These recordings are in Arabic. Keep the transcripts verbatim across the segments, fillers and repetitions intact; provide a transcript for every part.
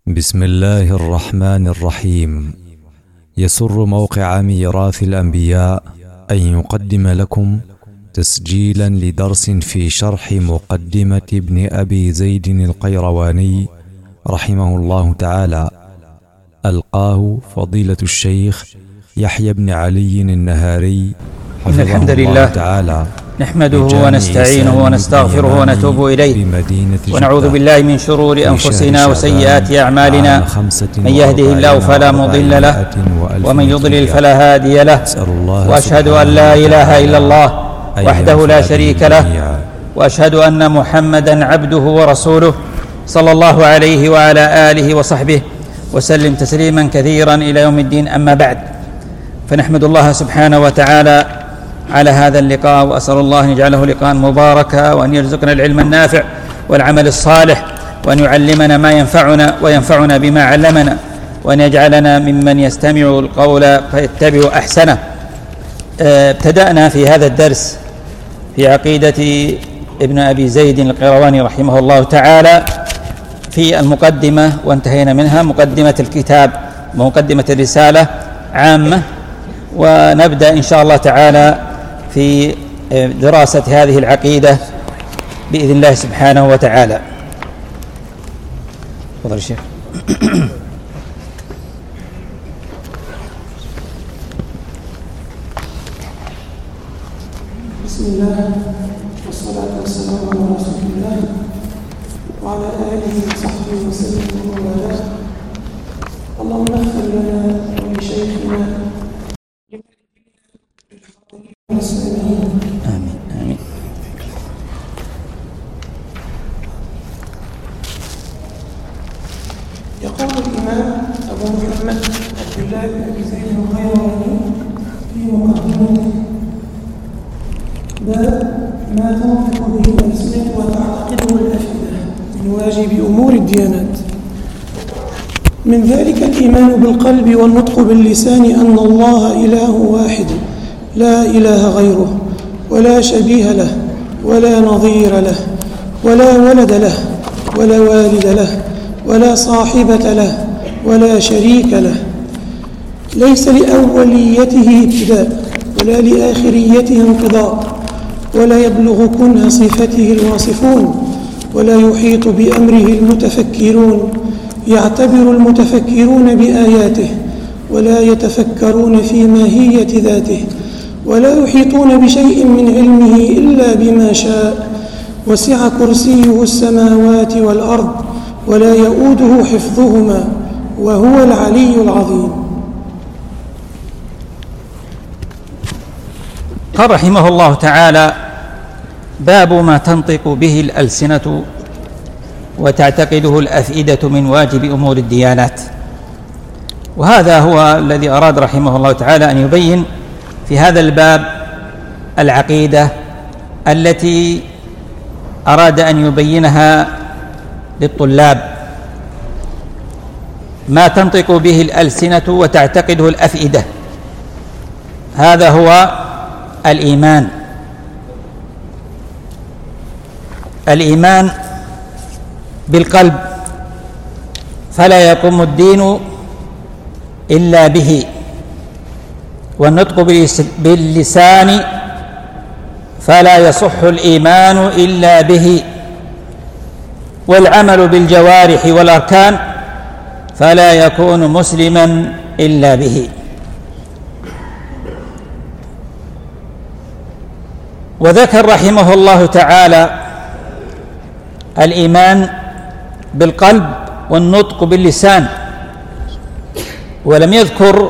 بسم الله الرحمن الرحيم. يسر موقع ميراث الأنبياء أن يقدم لكم تسجيلا لدرس في شرح مقدمة ابن أبي زيد القيرواني رحمه الله تعالى، ألقاه فضيلة الشيخ يحيى بن علي النهاري إن الحمد لله تعالى نحمده ونستعينه ونستغفره ونتوب إليه، ونعوذ بالله من شرور أنفسنا وسيئات أعمالنا، من يهده الله فلا مضل له ومن يضلل فلا هادي له، وأشهد أن لا إله إلا الله وحده لا شريك له، وأشهد أن محمدا عبده ورسوله صلى الله عليه وعلى آله وصحبه وسلم تسليما كثيرا إلى يوم الدين. أما بعد، فنحمد الله سبحانه وتعالى على هذا اللقاء، وأسأل الله أن يجعله لقاء مباركا، وأن يرزقنا العلم النافع والعمل الصالح، وأن يعلمنا ما ينفعنا وينفعنا بما علمنا، وأن يجعلنا ممن يستمع القول فيتبع أحسنه. ابتدأنا في هذا الدرس في عقيدة ابن أبي زيد القيرواني رحمه الله تعالى في المقدمة، وانتهينا منها مقدمة الكتاب ومقدمة الرسالة عامة، ونبدأ إن شاء الله تعالى في دراسة هذه العقيدة بإذن الله سبحانه وتعالى. تفضل الشيخ. بسم الله والصلاة والسلام على رسول الله وعلى آله وصحبه وسلم ومن اللهم اغفر لنا ولشيخنا آمين آمين. يقول الإمام أبو محمد عبد الله بن أبي زيد القيرواني في مقدمته: باب ما تنطق به الألسنة وتعتقده الأفئدة من واجب أمور الديانات. من ذلك الإيمان بالقلب والنطق باللسان أن الله إله واحد لا إله غيره، ولا شبيه له ولا نظير له، ولا ولد له ولا والد له، ولا صاحبة له ولا شريك له، ليس لأوليته ابتداء ولا لآخريته انقضاء، ولا يبلغ كنه صفته الواصفون، ولا يحيط بأمره المتفكرون، يعتبر المتفكرون بآياته ولا يتفكرون في ماهية ذاته، ولا يحيطون بشيء من علمه إلا بما شاء، وسع كرسيه السماوات والأرض ولا يؤوده حفظهما وهو العلي العظيم. قال رحمه الله تعالى: باب ما تنطق به الألسنة وتعتقده الأفئدة من واجب أمور الديانات. وهذا هو الذي أراد رحمه الله تعالى أن يبين في هذا الباب العقيدة التي أراد أن يبينها للطلاب: ما تنطق به الألسنة وتعتقده الأفئدة. هذا هو الإيمان. الإيمان بالقلب، فلا يقوم الدين إلا به، والنطق باللسان فلا يصح الإيمان إلا به، والعمل بالجوارح والأركان فلا يكون مسلما إلا به. وذكر رحمه الله تعالى الإيمان بالقلب والنطق باللسان، ولم يذكر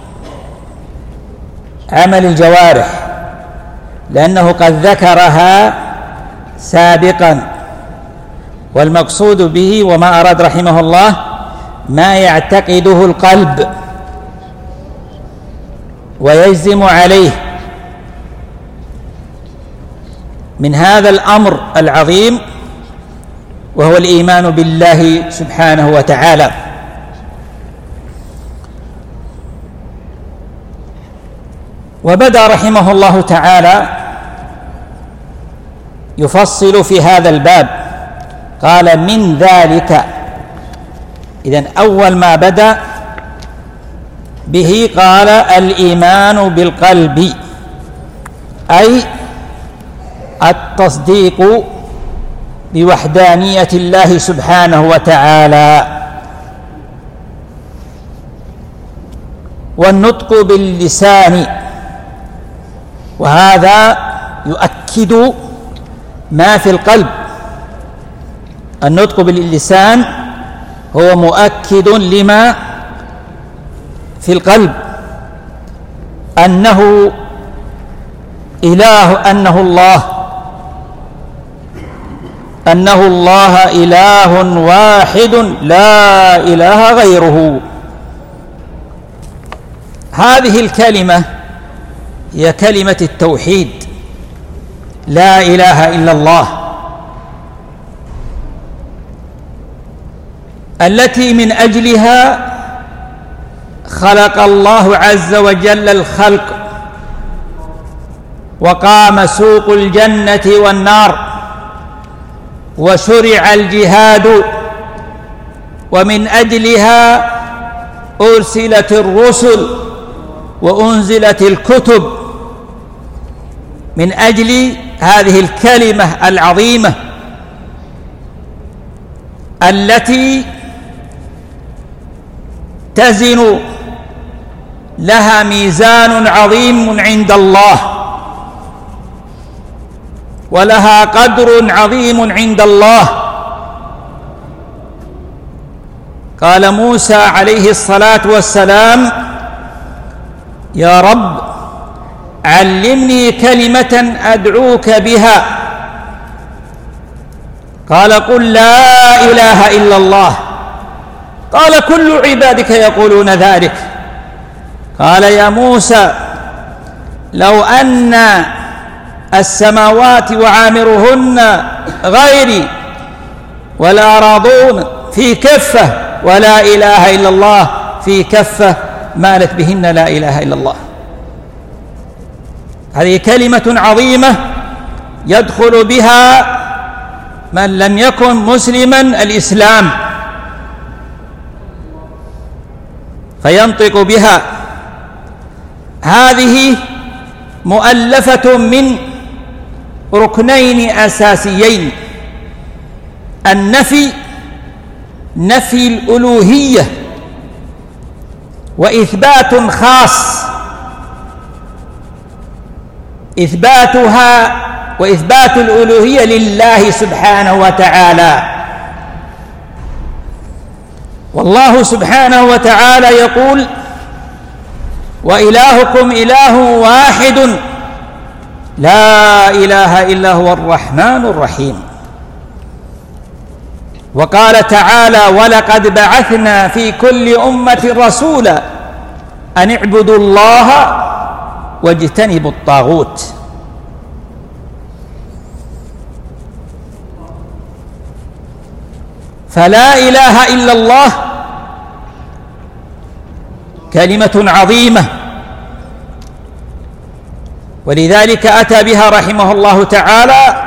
عمل الجوارح، لأنه قد ذكرها سابقا، والمقصود به وما أراد رحمه الله ما يعتقده القلب ويجزم عليه من هذا الأمر العظيم، وهو الإيمان بالله سبحانه وتعالى. وبدأ رحمه الله تعالى يفصل في هذا الباب، قال: من ذلك إذن أول ما بدأ به قال الإيمان بالقلب، أي التصديق بوحدانية الله سبحانه وتعالى، والنطق باللسان، وهذا يؤكد ما في القلب. النطق باللسان هو مؤكد لما في القلب، أنه إله، أنه الله أنه الله إله واحد لا إله غيره. هذه الكلمة هي كلمة التوحيد، لا إله إلا الله، التي من أجلها خلق الله عز وجل الخلق، وقام سوق الجنة والنار، وشرع الجهاد، ومن أجلها أرسلت الرسل وأنزلت الكتب، من أجل هذه الكلمة العظيمة التي تزن لها ميزان عظيم عند الله، ولها قدر عظيم عند الله. قال موسى عليه الصلاة والسلام: يا رب علمني كلمة أدعوك بها. قال: قل لا إله إلا الله. قال: كل عبادك يقولون ذلك. قال: يا موسى لو أن السماوات وعامرهن غيري والأراضون في كفة ولا إله إلا الله في كفة مالت بهن لا إله إلا الله. هذه كلمة عظيمة يدخل بها من لم يكن مسلما الإسلام، فينطق بها. هذه مؤلفة من ركنين أساسيين: النفي، نفي الألوهية، وإثبات خاص، إثباتها وإثبات الألوهية لله سبحانه وتعالى. والله سبحانه وتعالى يقول: وإلهكم إله واحد لا إله إلا هو الرحمن الرحيم. وقال تعالى: ولقد بعثنا في كل أمة رسولا أن اعبدوا الله واجتنبوا الطاغوت. فلا إله إلا الله كلمة عظيمة، ولذلك أتى بها رحمه الله تعالى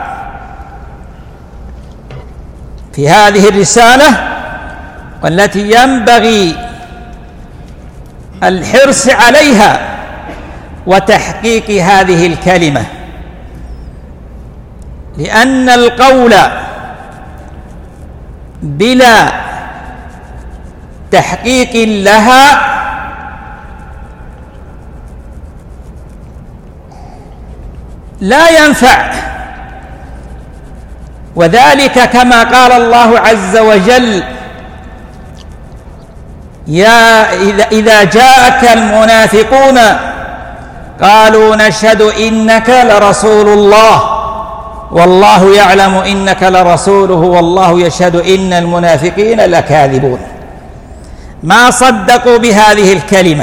في هذه الرسالة، والتي ينبغي الحرص عليها وتحقيق هذه الكلمة، لأن القول بلا تحقيق لها لا ينفع. وذلك كما قال الله عز وجل: يا إذا جاءك المنافقون قالوا نشهد إنك لرسول الله والله يعلم إنك لرسوله والله يشهد إن المنافقين لكاذبون. ما صدقوا بهذه الكلمة.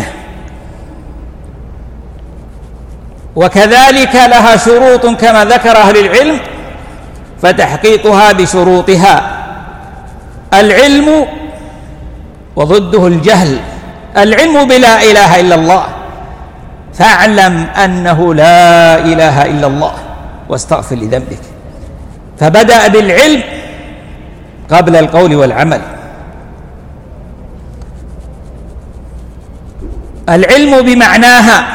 وكذلك لها شروط كما ذكر أهل العلم، فتحقيقها بشروطها: العلم وضده الجهل. العلم بلا إله إلا الله، فاعلم أنه لا إله إلا الله واستغفر لذنبك. فبدأ بالعلم قبل القول والعمل. العلم بمعناها،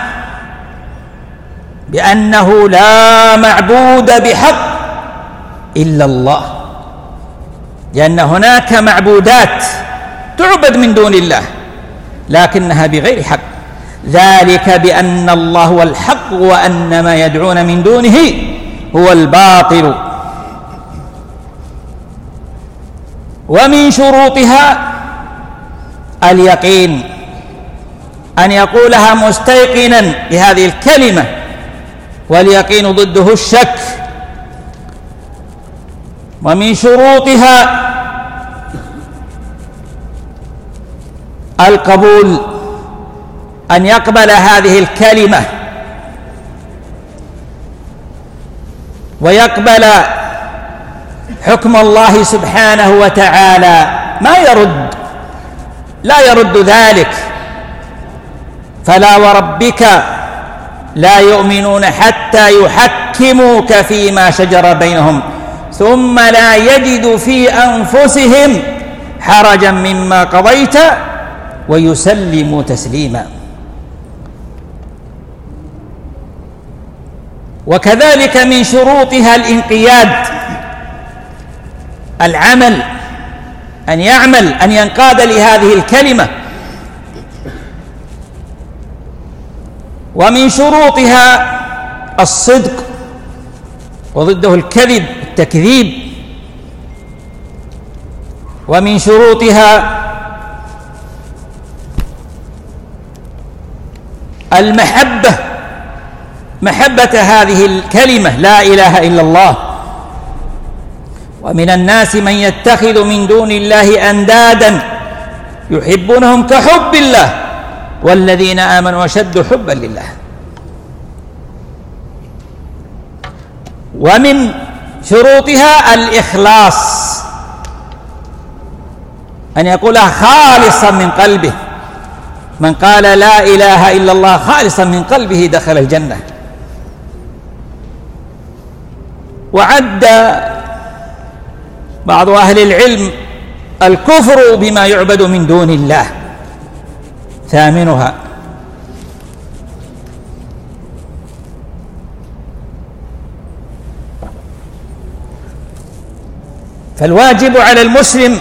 بأنه لا معبود بحق إلا الله، لأن هناك معبودات تعبد من دون الله لكنها بغير حق، ذلك بأن الله هو الحق وأن ما يدعون من دونه هو الباطل. ومن شروطها اليقين، أن يقولها مستيقنا بهذه الكلمة، واليقين ضده الشك. ومن شروطها القبول، أن يقبل هذه الكلمة ويقبل حكم الله سبحانه وتعالى، ما يرد لا يرد ذلك. فلا وربك لا يؤمنون حتى يحكموك فيما شجر بينهم ثم لا يجدوا في أنفسهم حرجا مما قضيت ويسلموا تسليما. وكذلك من شروطها الانقياد، العمل، أن يعمل، أن ينقاد لهذه الكلمة. ومن شروطها الصدق، وضده الكذب التكذيب. ومن شروطها المحبة، محبة هذه الكلمة لا إله إلا الله. ومن الناس من يتخذ من دون الله أندادا يحبونهم كحب الله والذين آمنوا أشد حبا لله. ومن شروطها الإخلاص، أن يقولها خالصا من قلبه. من قال لا إله إلا الله خالصا من قلبه دخل الجنة. وعد بعض أهل العلم الكفر بما يعبد من دون الله ثامنها. فالواجب على المسلم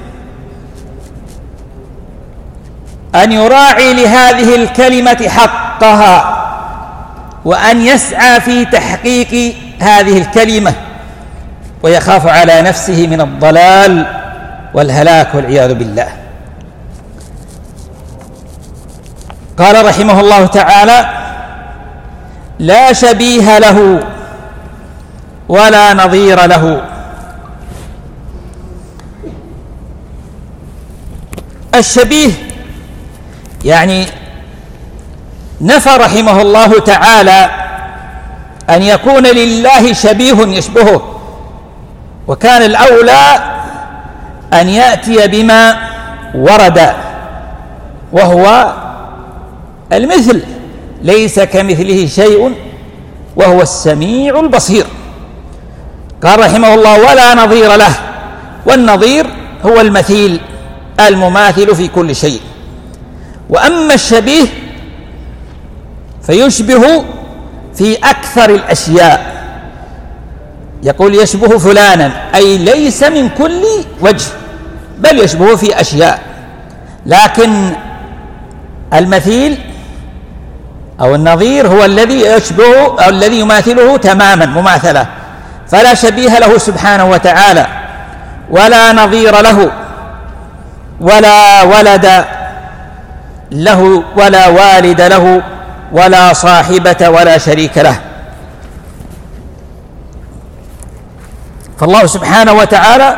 أن يراعي لهذه الكلمة حقها، وأن يسعى في تحقيق هذه الكلمة، ويخاف على نفسه من الضلال والهلاك والعياذ بالله. قال رحمه الله تعالى: لا شبيه له ولا نظير له. الشبيه يعني نفى رحمه الله تعالى أن يكون لله شبيه يشبهه، وكان الأولى أن يأتي بما ورد وهو المثل، ليس كمثله شيء وهو السميع البصير. قال رحمه الله: ولا نظير له. والنظير هو المثيل المماثل في كل شيء. وأما الشبيه فيشبه في أكثر الأشياء، يقول يشبه فلانا، أي ليس من كل وجه بل يشبه في أشياء. لكن المثيل أو النظير هو الذي يشبه أو الذي يماثله تماما مماثلة، فلا شبيه له سبحانه وتعالى، ولا نظير له، ولا ولد له، ولا والد له، ولا صاحبة ولا شريك له. فالله سبحانه وتعالى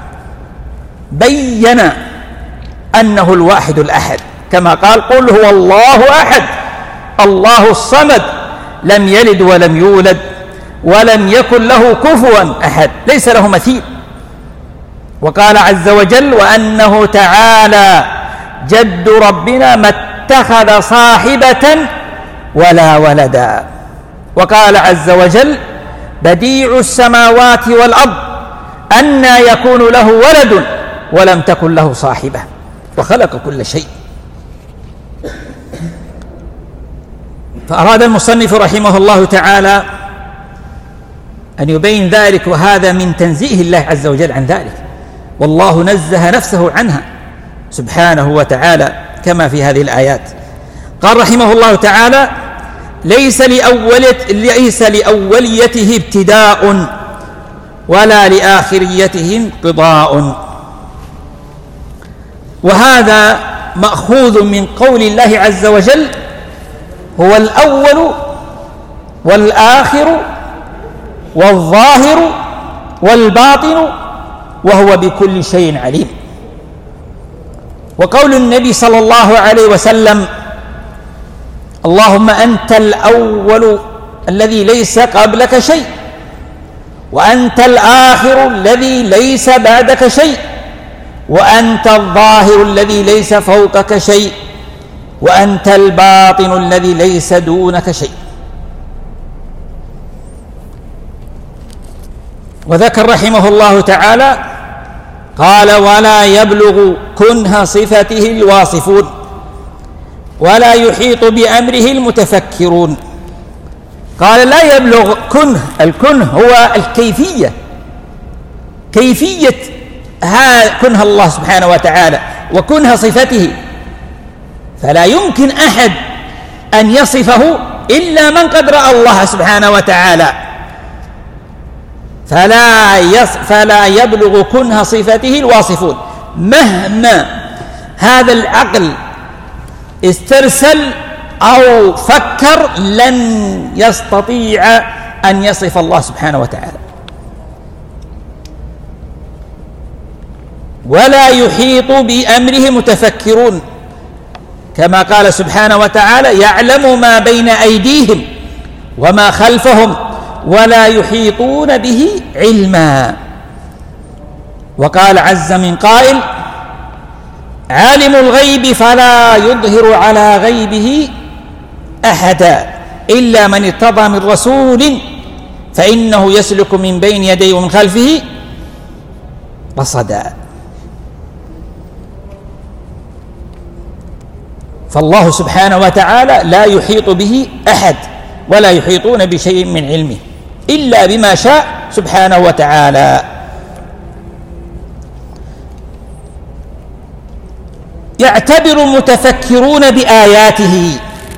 بين أنه الواحد الأحد، كما قال: قل هو الله أحد الله الصمد لم يلد ولم يولد ولم يكن له كفوا أحد، ليس له مثيل. وقال عز وجل: وأنه تعالى جد ربنا ما اتخذ صاحبة ولا ولدا. وقال عز وجل: بديع السماوات والأرض أنى يكون له ولد ولم تكن له صاحبة وخلق كل شيء. فأراد المصنف رحمه الله تعالى أن يبين ذلك، وهذا من تنزيه الله عز وجل عن ذلك، والله نزه نفسه عنها سبحانه وتعالى كما في هذه الآيات. قال رحمه الله تعالى: ليس ليس لأوليته ابتداء ولا لآخريته انقضاء. وهذا مأخوذ من قول الله عز وجل: هو الأول والآخر والظاهر والباطن وهو بكل شيء عليم. وقول النبي صلى الله عليه وسلم: اللهم أنت الأول الذي ليس قبلك شيء، وأنت الآخر الذي ليس بعدك شيء، وأنت الظاهر الذي ليس فوقك شيء، وأنت الباطن الذي ليس دونك شيء. وذكر رحمه الله تعالى قال: ولا يبلغ كنه صفته الواصفون، ولا يحيط بأمره المتفكرون. قال: لا يبلغ كنه، الكنه هو الكيفية، كيفية كنه الله سبحانه وتعالى وكنه صفته، فلا يمكن أحد أن يصفه إلا من قد رأى الله سبحانه وتعالى، فلا, يص فلا يبلغ كنه صفته الواصفون. مهما هذا العقل استرسل أو فكر لن يستطيع أن يصف الله سبحانه وتعالى. ولا يحيط بأمره متفكرون، كما قال سبحانه وتعالى: يعلم ما بين أيديهم وما خلفهم ولا يحيطون به علما. وقال عز من قائل: عالم الغيب فلا يظهر على غيبه أحدا إلا من ارتضى من رسول فإنه يسلك من بين يديه ومن خلفه رصدا. فالله سبحانه وتعالى لا يحيط به أحد ولا يحيطون بشيء من علمه إلا بما شاء سبحانه وتعالى. يعتبر المتفكرون بآياته،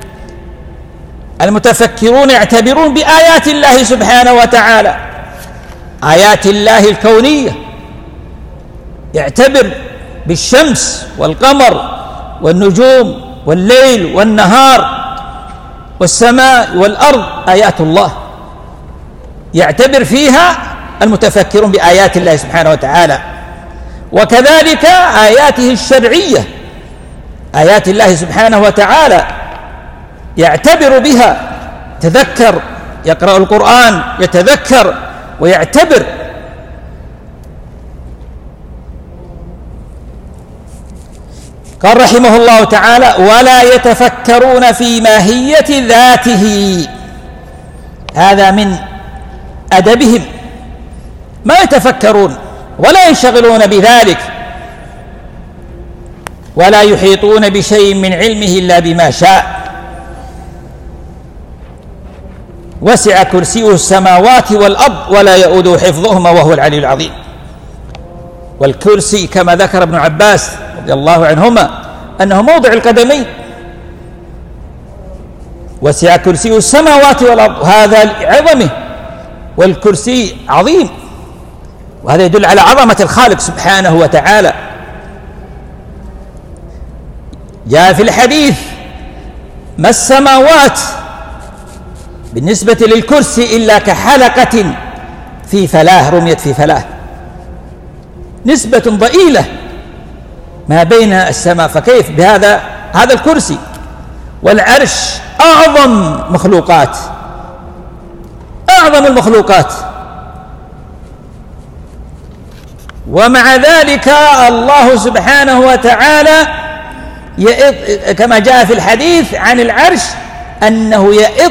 المتفكرون يعتبرون بآيات الله سبحانه وتعالى، آيات الله الكونية، يعتبر بالشمس والقمر والنجوم والليل والنهار والسماء والأرض آيات الله، يعتبر فيها المتفكرون بآيات الله سبحانه وتعالى. وكذلك آياته الشرعية، آيات الله سبحانه وتعالى يعتبر بها، تذكر، يقرأ القرآن يتذكر ويعتبر. قال رحمه الله تعالى: ولا يتفكرون في ماهية ذاته، هذا من أدبهم، ما يتفكرون ولا ينشغلون بذلك. ولا يحيطون بشيء من علمه إلا بما شاء، وسع كرسيه السماوات والأرض ولا يؤوده حفظهما وهو العلي العظيم. والكرسي كما ذكر ابن عباس رضي الله عنهما أنه موضع القدمين، وسع كرسيه السماوات والأرض، هذا عظمه، والكرسي عظيم، وهذا يدل على عظمة الخالق سبحانه وتعالى. جاء في الحديث: ما السماوات بالنسبة للكرسي إلا كحلقة في فلاة، رميت في فلاة، نسبة ضئيلة ما بين السماء، فكيف بهذا هذا الكرسي؟ والعرش أعظم مخلوقات، أعظم المخلوقات، ومع ذلك الله سبحانه وتعالى يئط، كما جاء في الحديث عن العرش أنه يئط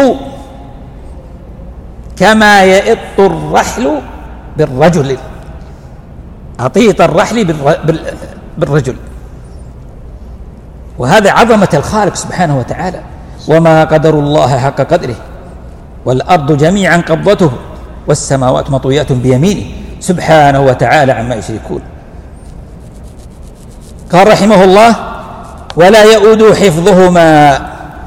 كما يئط الرحل بالرجل، عطية الرحل بالرجل. وهذا عظمة الخالق سبحانه وتعالى. وما قدر الله حق قدره والأرض جميعا قبضته والسماوات مطويات بيمينه سبحانه وتعالى عما يشركون. قال رحمه الله: ولا يؤود حفظهما.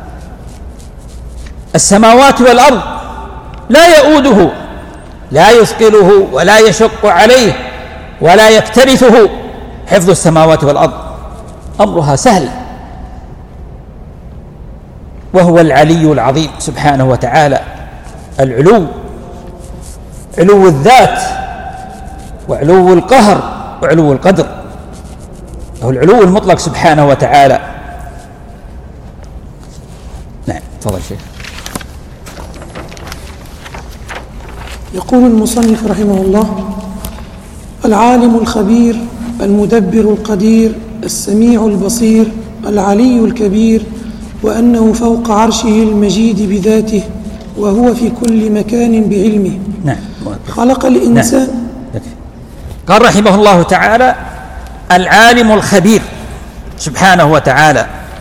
السماوات والأرض لا يؤوده، لا يثقله ولا يشق عليه ولا يكترثه حفظ السماوات والأرض، أمرها سهل، وهو العلي العظيم سبحانه وتعالى. العلو علو الذات وعلو القهر وعلو القدر، هو العلو المطلق سبحانه وتعالى. نعم، تفضل شيخ. يقول المصنف رحمه الله: العالم الخبير المدبر القدير السميع البصير العلي الكبير، وأنه فوق عرشه المجيد بذاته، وهو في كل مكان بعلمه. نعم. خلق الإنسان. نعم. قال رحمه الله تعالى: العالم الخبير سبحانه وتعالى.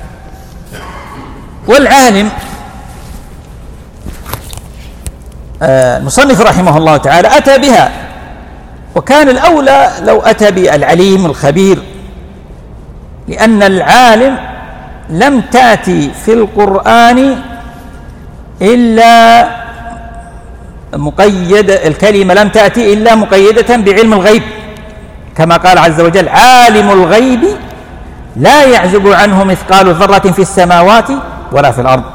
والعالم المصنف رحمه الله تعالى أتى بها، وكان الأولى لو أتى بالعليم الخبير، لأن العالم لم تأتي في القرآن إلا مقيدة، الكلمة لم تأتي إلا مقيدة بعلم الغيب، كما قال عز وجل: عالم الغيب لا يعزب عنه مثقال ذرة في السماوات ولا في الأرض.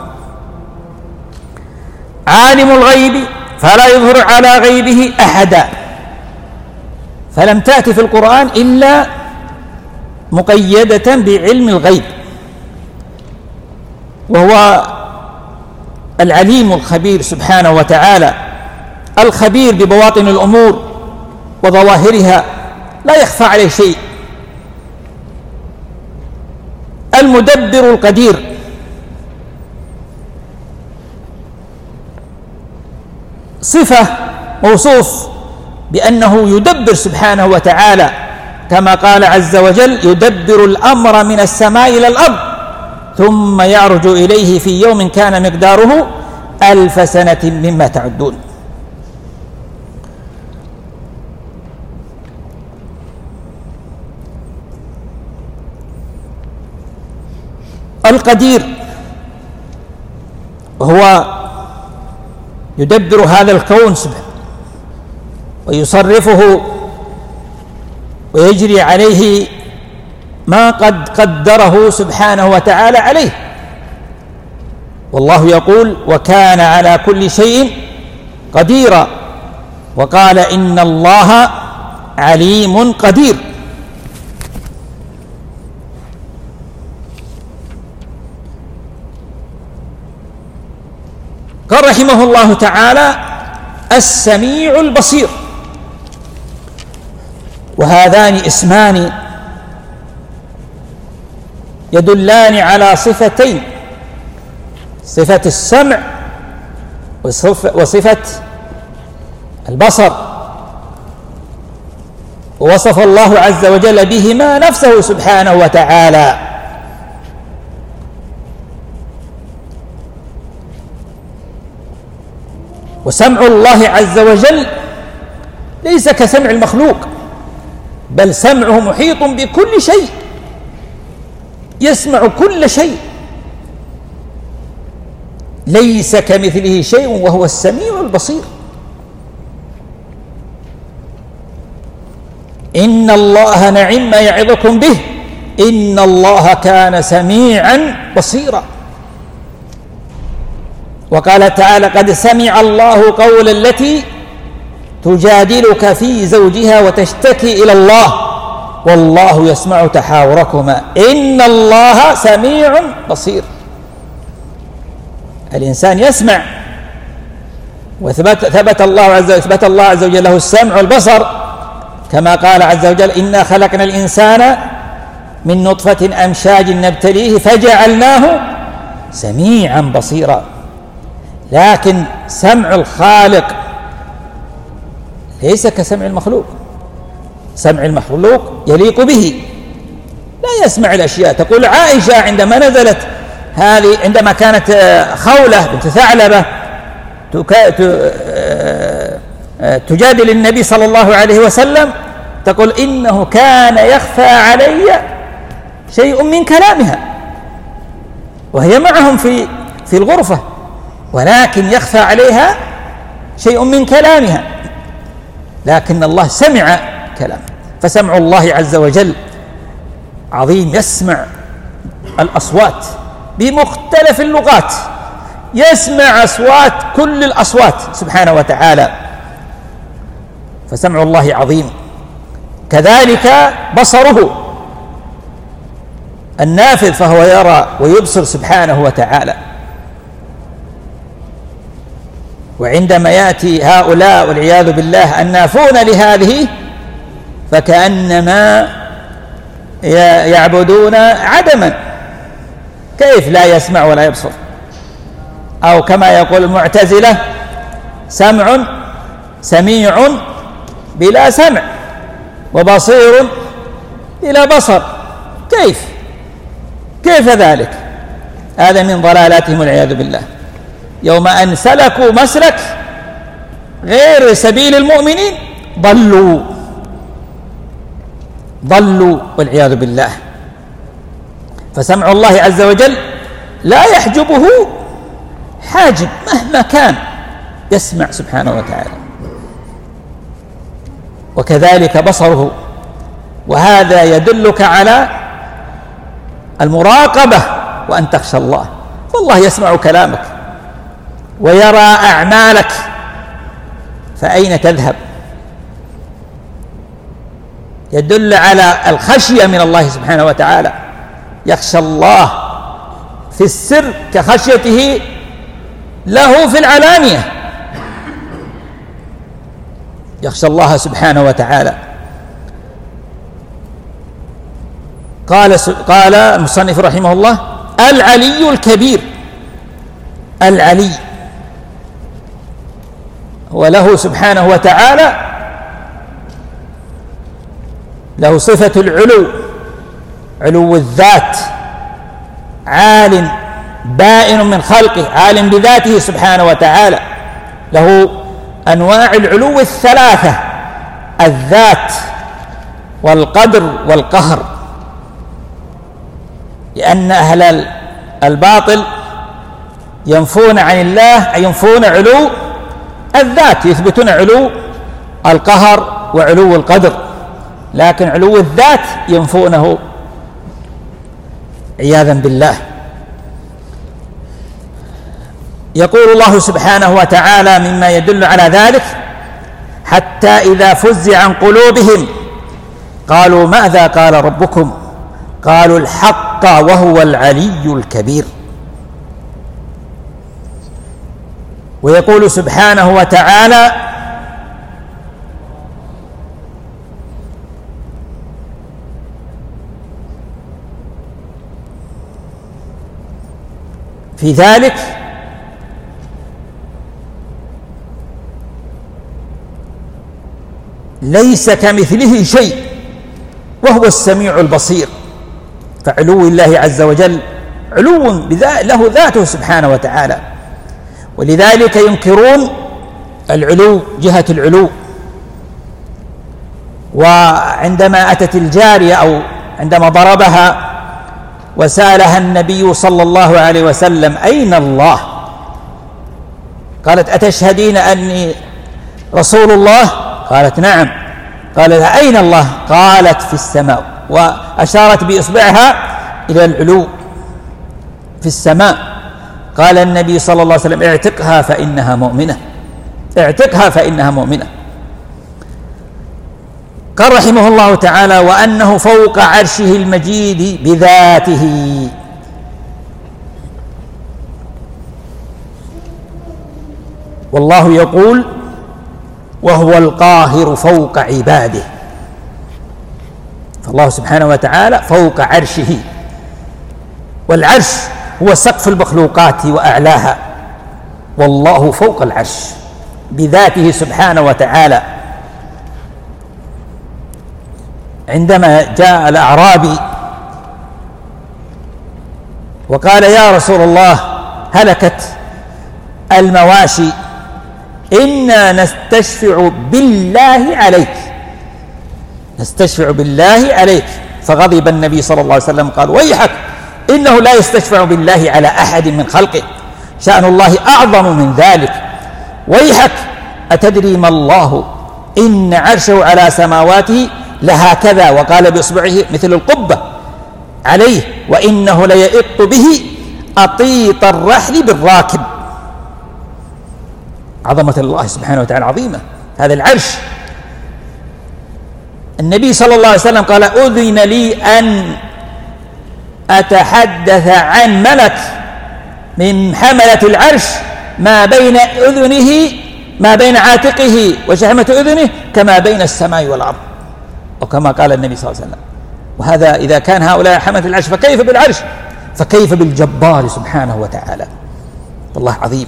عالم الغيب فلا يظهر على غيبه أحدا، فلم تأتي في القرآن إلا مقيدة بعلم الغيب، وهو العليم الخبير سبحانه وتعالى، الخبير ببواطن الأمور وظواهرها، لا يخفى عليه شيء. المدبر القدير، صفة موصوف بأنه يدبر سبحانه وتعالى، كما قال عز وجل: يدبر الأمر من السماء إلى الأرض ثم يعرج إليه في يوم كان مقداره ألف سنة مما تعدون. القدير هو يدبر هذا الكون سبحانه ويصرفه ويجري عليه ما قد قدره سبحانه وتعالى عليه. والله يقول: وكان على كل شيء قديرا، وقال: إن الله عليم قدير. قال رحمه الله تعالى: السميع البصير. وهذان اسمان يدلان على صفتين: صفة السمع وصفة البصر، ووصف الله عز وجل بهما نفسه سبحانه وتعالى. وسمع الله عز وجل ليس كسمع المخلوق، بل سمعه محيط بكل شيء، يسمع كل شيء، ليس كمثله شيء وهو السميع البصير. إن الله نعم ما يعظكم به إن الله كان سميعا بصيرا. وقال تعالى: قد سمع الله قول التي تجادلك في زوجها وتشتكي إلى الله والله يسمع تحاوركما إن الله سميع بصير. الإنسان يسمع، وثبت ثبت الله عز وجل ثبت الله عز وجل له السمع والبصر، كما قال عز وجل: إنا خلقنا الإنسان من نطفة أمشاج نبتليه فجعلناه سميعا بصيرا. لكن سمع الخالق ليس كسمع المخلوق، سمع المخلوق يليق به، لا يسمع الأشياء. تقول عائشة عندما نزلت هذه عندما كانت خولة بنت ثعلبة تجادل النبي صلى الله عليه وسلم تقول إنه كان يخفى علي شيء من كلامها، وهي معهم في في الغرفة، ولكن يخفى عليها شيء من كلامها، لكن الله سمع كلامه. فسمع الله عز وجل عظيم، يسمع الأصوات بمختلف اللغات، يسمع أصوات كل الأصوات سبحانه وتعالى، فسمع الله عظيم. كذلك بصره النافذ، فهو يرى ويبصر سبحانه وتعالى. وعندما يأتي هؤلاء والعياذ بالله النافون لهذه فكأنما يعبدون عدما، كيف لا يسمع ولا يبصر؟ أو كما يقول المعتزلة سمع سميع بلا سمع وبصير بلا بصر، كيف كيف ذلك؟ هذا من ضلالاتهم والعياذ بالله. يوم أن سلكوا مسلك غير سبيل المؤمنين ضلوا ضلوا والعياذ بالله. فسمع الله عز وجل لا يحجبه حاجب مهما كان، يسمع سبحانه وتعالى. وكذلك بصره، وهذا يدلك على المراقبة وأن تخشى الله، والله يسمع كلامك ويرى أعمالك، فأين تذهب؟ يدل على الخشية من الله سبحانه وتعالى، يخشى الله في السر كخشيته له في العلانية، يخشى الله سبحانه وتعالى. قال قال المصنف رحمه الله: العلي الكبير. العلي وله سبحانه وتعالى له صفة العلو، علو الذات، عال بائن من خلقه، عال بذاته سبحانه وتعالى، له أنواع العلو الثلاثة: الذات والقدر والقهر. لأن أهل الباطل ينفون عن الله، ينفون علو الذات، يثبتون علو القهر وعلو القدر، لكن علو الذات ينفونه عياذا بالله. يقول الله سبحانه وتعالى مما يدل على ذلك: حتى إذا فزع عن قلوبهم قالوا ماذا قال ربكم؟ قالوا الحق وهو العلي الكبير. ويقول سبحانه وتعالى: في ذلك ليس كمثله شيء وهو السميع البصير. فعلو الله عز وجل علو له ذاته سبحانه وتعالى، ولذلك ينكرون العلو، جهة العلو. وعندما أتت الجارية أو عندما ضربها وسألها النبي صلى الله عليه وسلم: أين الله؟ قالت: أتشهدين أني رسول الله؟ قالت: نعم. قال لها: أين الله؟ قالت: في السماء، وأشارت بإصبعها إلى العلو في السماء. قال النبي صلى الله عليه وسلم: اعتقها فإنها مؤمنة، اعتقها فإنها مؤمنة. قال رحمه الله تعالى: وأنه فوق عرشه المجيد بذاته. والله يقول: وهو القاهر فوق عباده. فالله سبحانه وتعالى فوق عرشه، والعرش هو سقف المخلوقات وأعلاها، والله فوق العرش بذاته سبحانه وتعالى. عندما جاء الأعرابي وقال يا رسول الله هلكت المواشي إنا نستشفع بالله عليك نستشفع بالله عليك فغضب النبي صلى الله عليه وسلم قال ويحك إنه لا يستشفع بالله على أحد من خلقه شأن الله أعظم من ذلك ويحك أتدري ما الله إن عرشه على سماواته لهكذا وقال بإصبعه مثل القبة عليه وإنه ليئط به أطيط الرحل بالراكب. عظمة الله سبحانه وتعالى عظيمة. هذا العرش النبي صلى الله عليه وسلم قال أذن لي أن أتحدث عن ملك من حملة العرش ما بين أذنه ما بين عاتقه وشحمة أذنه كما بين السماء والأرض وكما قال النبي صلى الله عليه وسلم. وهذا إذا كان هؤلاء حملة العرش فكيف بالعرش فكيف بالجبار سبحانه وتعالى. والله عظيم.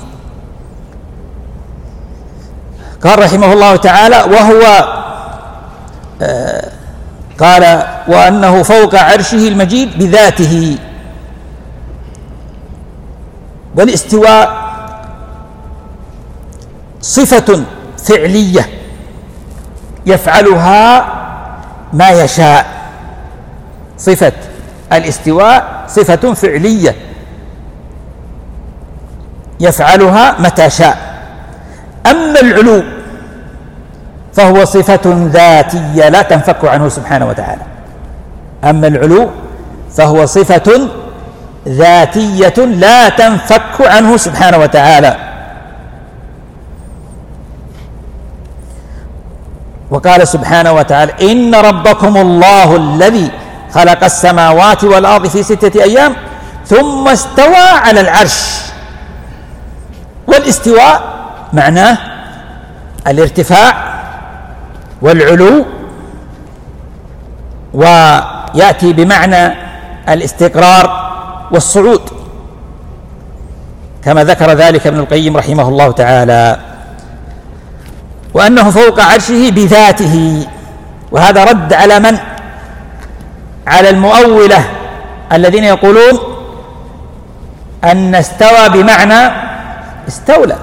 قال رحمه الله تعالى وهو آه قال وأنه فوق عرشه المجيد بذاته. والاستواء صفة فعلية يفعلها ما يشاء. صفة الاستواء صفة فعلية يفعلها متى شاء. أما العلو فهو صفة ذاتية لا تنفك عنه سبحانه وتعالى. أما العلو فهو صفة ذاتية لا تنفك عنه سبحانه وتعالى. وقال سبحانه وتعالى إن ربكم الله الذي خلق السماوات والأرض في ستة أيام ثم استوى على العرش. والاستواء معناه الارتفاع والعلو ويأتي بمعنى الاستقرار والصعود كما ذكر ذلك ابن القيم رحمه الله تعالى. وأنه فوق عرشه بذاته. وهذا رد على من؟ على المؤولة الذين يقولون أن استوى بمعنى استولى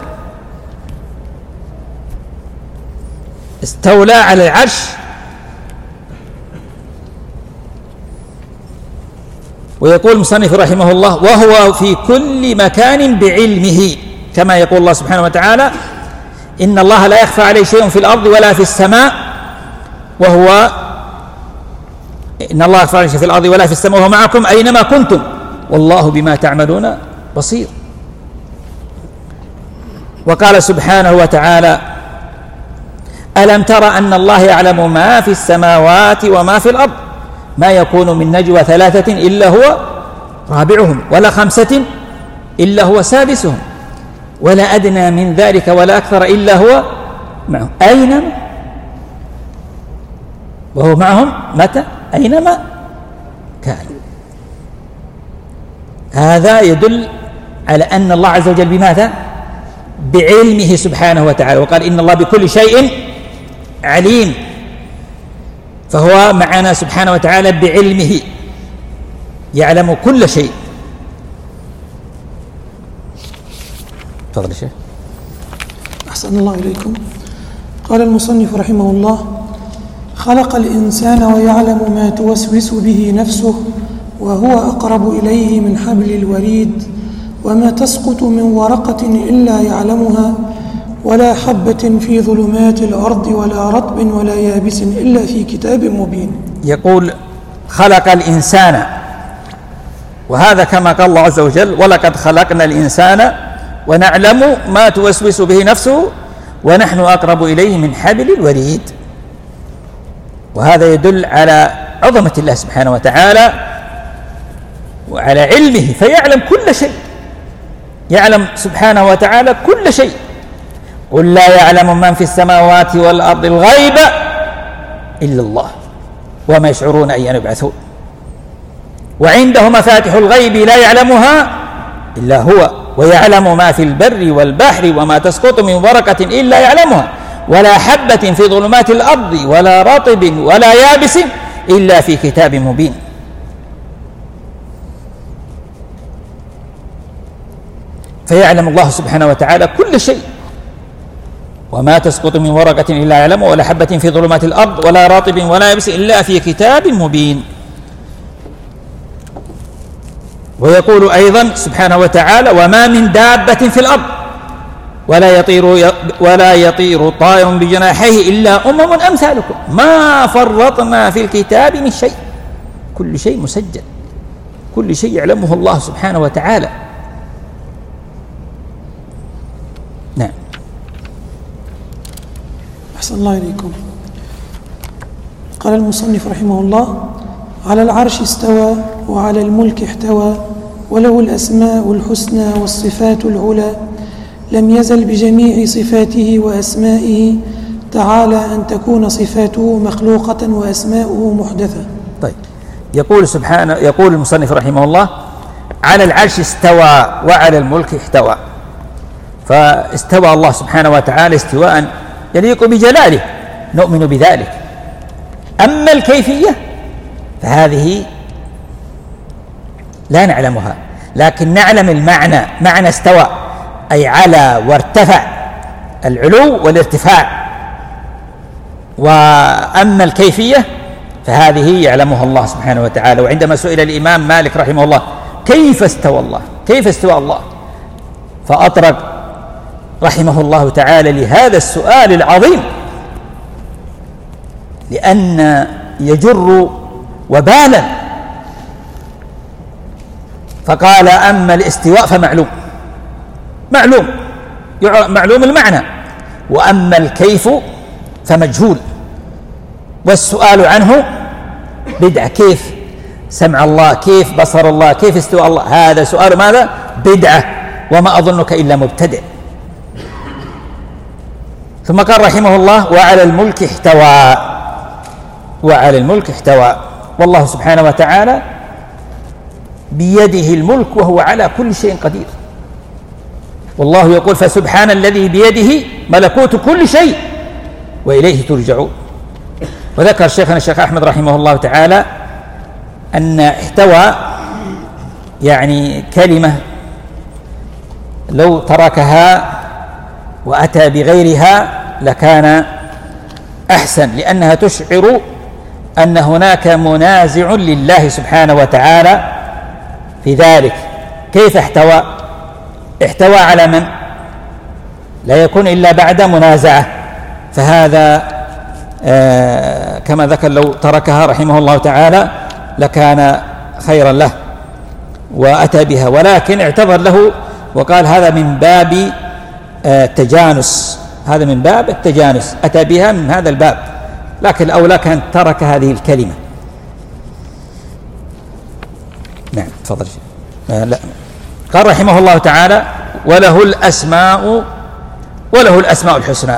استولى على العرش. ويقول المصنف رحمه الله وهو في كل مكان بعلمه كما يقول الله سبحانه وتعالى إن الله لا يخفى عليه شيء في الأرض ولا في السماء وهو إن الله يخفى عليه شيء في الأرض ولا في السماء وهو معكم أينما كنتم والله بما تعملون بصير. وقال سبحانه وتعالى ألم تر أن الله يعلم ما في السماوات وما في الأرض ما يكون من نجوى ثلاثة إلا هو رابعهم ولا خمسة إلا هو سادسهم ولا أدنى من ذلك ولا أكثر إلا هو معهم أينما وهو معهم متى أينما كانوا. هذا يدل على أن الله عز وجل بماذا؟ بعلمه سبحانه وتعالى. وقال إن الله بكل شيء عليم. فهو معنا سبحانه وتعالى بعلمه يعلم كل شيء. تفضل شيخ. أحسن الله إليكم. قال المصنف رحمه الله خلق الإنسان ويعلم ما توسوس به نفسه وهو أقرب إليه من حبل الوريد وما تسقط من ورقة إلا يعلمها ولا حبة في ظلمات الأرض ولا رطب ولا يابس إلا في كتاب مبين. يقول خلق الإنسان وهذا كما قال الله عز وجل ولقد خلقنا الإنسان ونعلم ما توسوس به نفسه ونحن أقرب إليه من حبل الوريد. وهذا يدل على عظمة الله سبحانه وتعالى وعلى علمه فيعلم كل شيء. يعلم سبحانه وتعالى كل شيء. قل لا يعلم من في السماوات والأرض الغيب إلا الله وما يشعرون أيان يبعثون وعنده مفاتح الغيب لا يعلمها إلا هو ويعلم ما في البر والبحر وما تسقط من ورقة إلا يعلمها ولا حبة في ظلمات الأرض ولا رطب ولا يابس إلا في كتاب مبين. فيعلم الله سبحانه وتعالى كل شيء، وما تسقط من ورقة إلا يعلمه، ولا حبة في ظلمات الأرض ولا رطب ولا يابس إلا في كتاب مبين. ويقول أيضا سبحانه وتعالى: وما من دابة في الأرض ولا يطير ولا يطير طائر بجناحيه إلا أمم أمثالكم ما فرطنا في الكتاب من شيء. كل شيء مسجل، كل شيء يعلمه الله سبحانه وتعالى. نعم. أحسن الله إليكم. قال المصنف رحمه الله: على العرش استوى وعلى الملك احتوى وله الأسماء الحسنى والصفات العلى، لم يزل بجميع صفاته وأسمائه تعالى أن تكون صفاته مخلوقة وأسماؤه محدثة. طيب، يقول سبحانه يقول المصنف رحمه الله: على العرش استوى وعلى الملك احتوى. فاستوى الله سبحانه وتعالى استواء يليق بجلاله، نؤمن بذلك. أما الكيفية فهذه لا نعلمها، لكن نعلم المعنى، معنى استوى أي على وارتفع، العلو والارتفاع. وأما الكيفية فهذه يعلمها الله سبحانه وتعالى. وعندما سئل الإمام مالك رحمه الله: كيف استوى الله؟ كيف استوى الله؟ فأطرق رحمه الله تعالى لهذا السؤال العظيم، لأن يجر وبالا. فقال: أما الاستواء فمعلوم، معلوم معلوم المعنى، وأما الكيف فمجهول، والسؤال عنه بدعة. كيف سمع الله؟ كيف بصر الله؟ كيف استواء الله؟ هذا سؤال ماذا؟ بدعة، وما أظنك إلا مبتدئ. ثم قال رحمه الله: وعلى الملك احتوى. وعلى الملك احتوى، والله سبحانه وتعالى بيده الملك وهو على كل شيء قدير. والله يقول: فسبحان الذي بيده ملكوت كل شيء وإليه ترجعون. وذكر شيخنا الشيخ أحمد رحمه الله تعالى أن احتوى يعني كلمة لو تركها وأتى بغيرها لكان أحسن، لأنها تشعر أن هناك منازع لله سبحانه وتعالى في ذلك. كيف احتوى؟ احتوى على من؟ لا يكون إلا بعد منازعة. فهذا آه كما ذكر لو تركها رحمه الله تعالى لكان خيرا له وأتى بها، ولكن اعتذر له وقال: هذا من باب التجانس، هذا من باب التجانس، أتى بها من هذا الباب، لكن الأولى كان ترك هذه الكلمة. نعم، تفضل. آه لا. قال رحمه الله تعالى: وله الأسماء وله الأسماء الحسنى.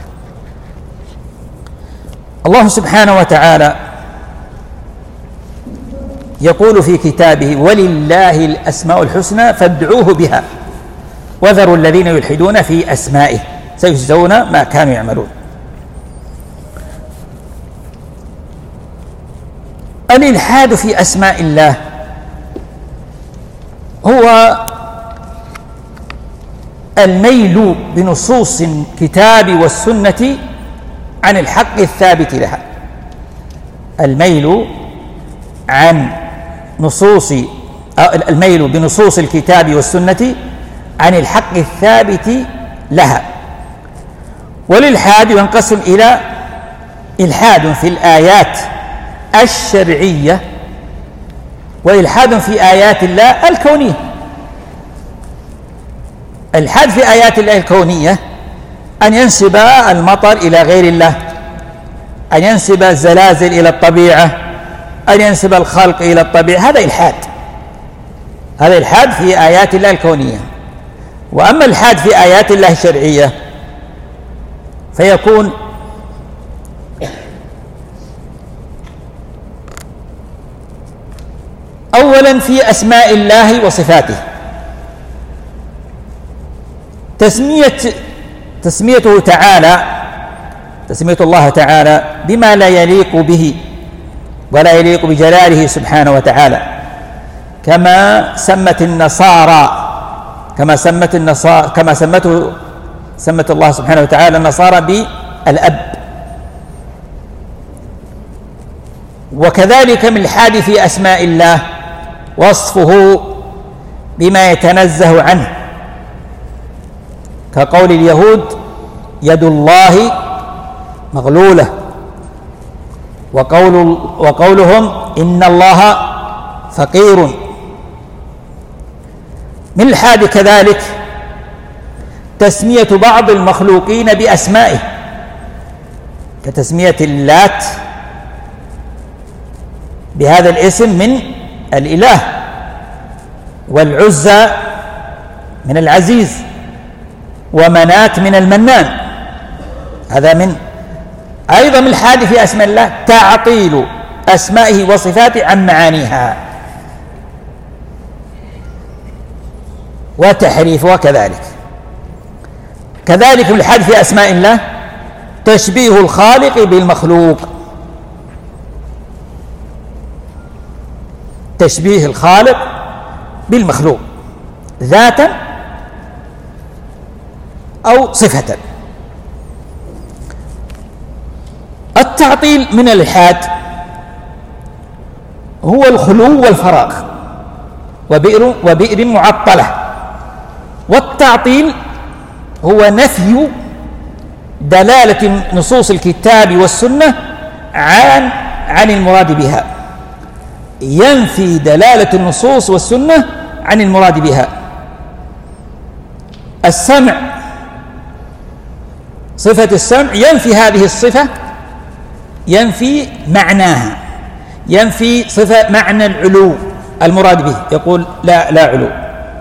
الله سبحانه وتعالى يقول في كتابه: ولله الأسماء الحسنى فادعوه بها وذروا الذين يلحدون في أسمائه سيجزون ما كانوا يعملون. الإلحاد في أسماء الله هو الميل بنصوص الكتاب والسنة عن الحق الثابت لها. الميل عن نصوص الميل بنصوص الكتاب والسنة عن الحق الثابت لها. والإلحاد ينقسم إلى إلحاد في الآيات الشرعية وإلحاد في آيات الله الكونية. الإلحاد في آيات الله الكونية أن ينسب المطر إلى غير الله، أن ينسب الزلازل إلى الطبيعة، أن ينسب الخلق إلى الطبيعة، هذا إلحاد، هذا إلحاد في آيات الله الكونية. وأما الإلحاد في آيات الله الشرعية فيكون أولا في أسماء الله وصفاته، تسمية تسميته تعالى تسمية الله تعالى بما لا يليق به ولا يليق بجلاله سبحانه وتعالى، كما سمت النصارى كما سمت النصارى كما سمته سمت الله سبحانه وتعالى النصارى بالأب. وكذلك من الحادث في أسماء الله وصفه بما يتنزه عنه، كقول اليهود يد الله مغلولة، وقول وقولهم إن الله فقير. من الحادث كذلك تسمية بعض المخلوقين بأسمائه، كتسمية اللات بهذا الاسم من الإله، والعزى من العزيز، ومنات من المنان. هذا من أيضا من الحادث في أسماء الله تعطيل أسمائه وصفاته عن معانيها وتحريفها. كذلك كذلك من الحادث في أسماء الله تشبيه الخالق بالمخلوق، تشبيه الخالق بالمخلوق ذاتا أو صفة. التعطيل من الإلحاد هو الخلو والفراغ وبئر, وبئر معطلة، والتعطيل هو نفي دلالة نصوص الكتاب والسنة عن عن المراد بها، ينفي دلالة النصوص والسنة عن المراد بها. السمع، صفة السمع ينفي هذه الصفة، ينفي معناها، ينفي صفة معنى العلو المراد به، يقول لا لا علو،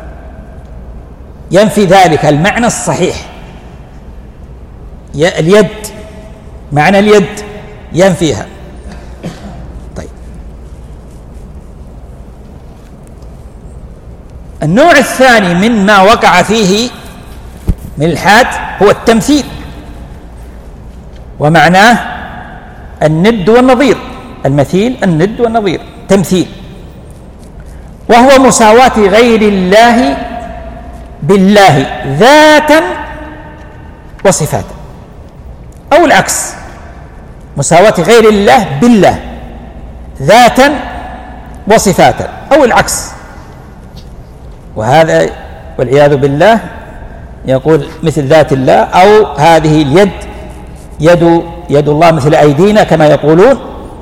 ينفي ذلك المعنى الصحيح. اليد، معنى اليد ينفيها. طيب، النوع الثاني مما وقع فيه من الإلحاد هو التمثيل، ومعناه الند والنظير، المثيل الند والنظير، تمثيل، وهو مساواة غير الله بالله ذاتا وصفاتا، أو العكس، مساواة غير الله بالله ذاتا وصفاتا، أو العكس. وهذا والعياذ بالله يقول مثل ذات الله، أو هذه اليد يد يد الله مثل أيدينا كما يقولون،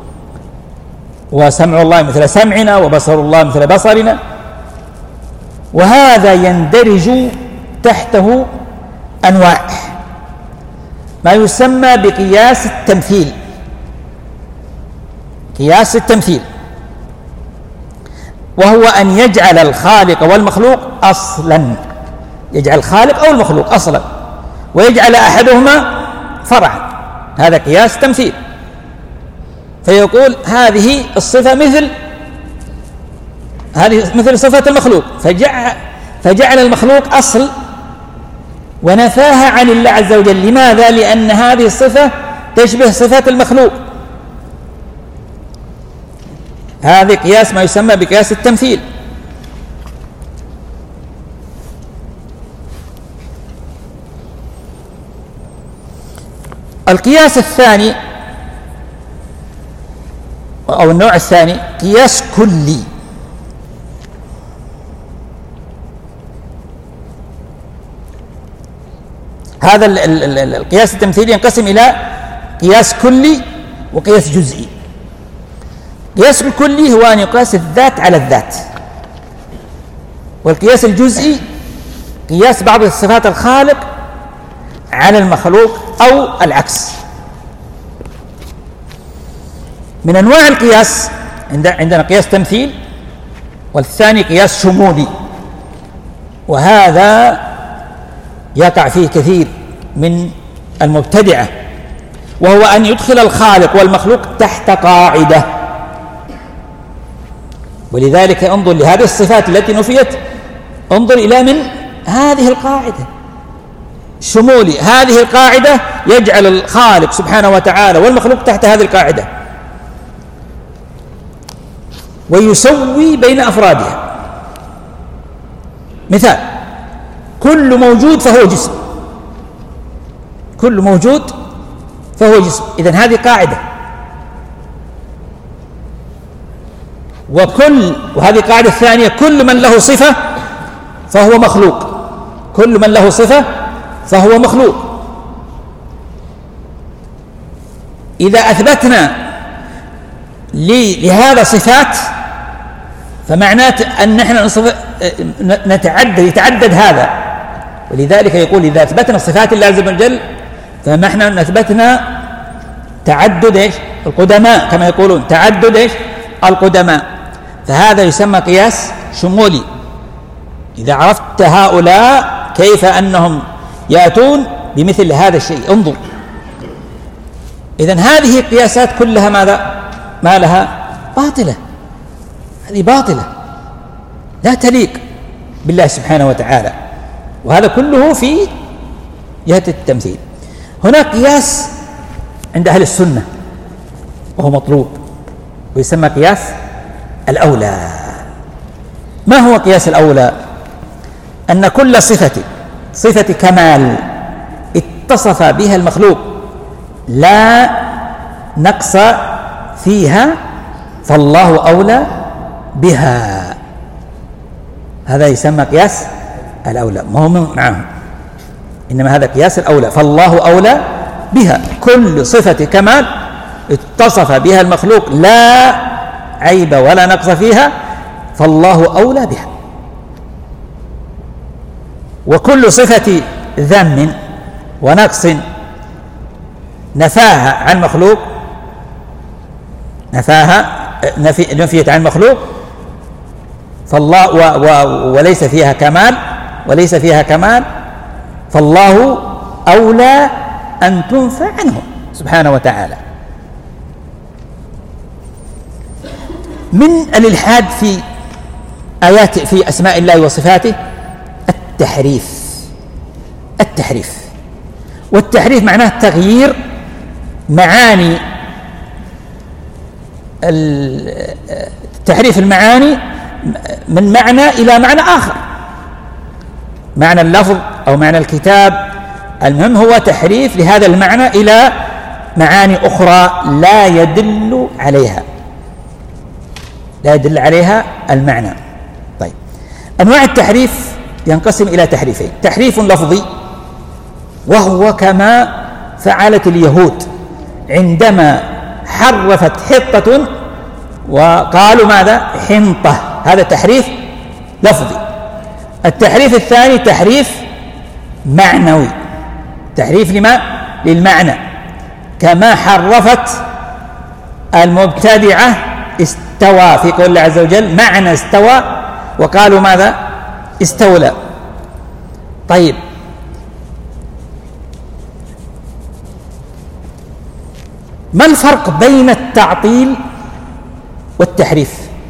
وسمع الله مثل سمعنا، وبصر الله مثل بصرنا. وهذا يندرج تحته أنواع، ما يسمى بقياس التمثيل، قياس التمثيل، وهو أن يجعل الخالق والمخلوق أصلا، يجعل الخالق أو المخلوق أصلا، ويجعل أحدهما فرعا. هذا قياس تمثيل، فيقول هذه الصفة مثل هذه مثل صفة المخلوق، فجعل, فجعل المخلوق أصل ونفاها عن الله عز وجل. لماذا؟ لأن هذه الصفة تشبه صفات المخلوق. هذا قياس ما يسمى بقياس التمثيل. القياس الثاني أو النوع الثاني قياس كلي، هذا القياس التمثيلي ينقسم إلى قياس كلي وقياس جزئي. قياس الكلي هو أن يقاس الذات على الذات، والقياس الجزئي قياس بعض الصفات الخالق على المخلوق أو العكس. من أنواع القياس عندنا قياس تمثيل، والثاني قياس شمولي، وهذا يقع فيه كثير من المبتدعة، وهو أن يدخل الخالق والمخلوق تحت قاعدة. ولذلك انظر لهذه الصفات التي نفيت، انظر إلى من هذه القاعدة شمولي، هذه القاعدة يجعل الخالق سبحانه وتعالى والمخلوق تحت هذه القاعدة، ويسوي بين أفرادها. مثال: كل موجود فهو جسم، كل موجود فهو جسم. إذن هذه قاعدة. وكل وهذه قاعدة ثانية، كل من له صفة فهو مخلوق، كل من له صفة فهو مخلوق. إذا أثبتنا لهذا صفات فمعناته أن نحن نتعدد يتعدد هذا، ولذلك يقول إذا أثبتنا الصفات الله عز وجل فنحن أثبتنا تعدد إيش؟ القدماء، كما يقولون تعدد إيش؟ القدماء. فهذا يسمى قياس شمولي. إذا عرفت هؤلاء كيف أنهم يأتون بمثل هذا الشيء انظر. إذن هذه القياسات كلها ماذا؟ ما لها؟ باطلة، هذه باطلة لا تليق بالله سبحانه وتعالى، وهذا كله في جهة التمثيل. هناك قياس عند أهل السنة وهو مطلوب ويسمى قياس الأولى. ما هو قياس الأولى؟ أن كل صفة صفة كمال اتصف بها المخلوق لا نقص فيها فالله أولى بها، هذا يسمى قياس الأولى. ما هو معهم، إنما هذا قياس الأولى، فالله أولى بها. كل صفة كمال اتصف بها المخلوق لا عيب ولا نقص فيها فالله أولى بها. وكل صفة ذم ونقص نفاها عن مخلوق نفاها نفي نفيت عن مخلوق فالله و و وليس فيها كمال وليس فيها كمال فالله أولى أن تنفى عنه سبحانه وتعالى. من الإلحاد في آيات في أسماء الله وصفاته التحريف. التحريف والتحريف معناه تغيير معاني، تحريف المعاني من معنى إلى معنى آخر، معنى اللفظ أو معنى الكتاب، المهم هو تحريف لهذا المعنى إلى معاني أخرى لا يدل عليها لا يدل عليها المعنى. طيب، أنواع التحريف ينقسم إلى تحريفين: تحريف لفظي وهو كما فعلت اليهود عندما حرفت حطة وقالوا ماذا؟ حنطة، هذا تحريف لفظي. التحريف الثاني تحريف معنوي، تحريف لما؟ للمعنى، كما حرفت المبتدعة استوى في قول الله عز وجل معنى استوى وقالوا ماذا؟ استولى. طيب، ما الفرق بين التعطيل والتحريف؟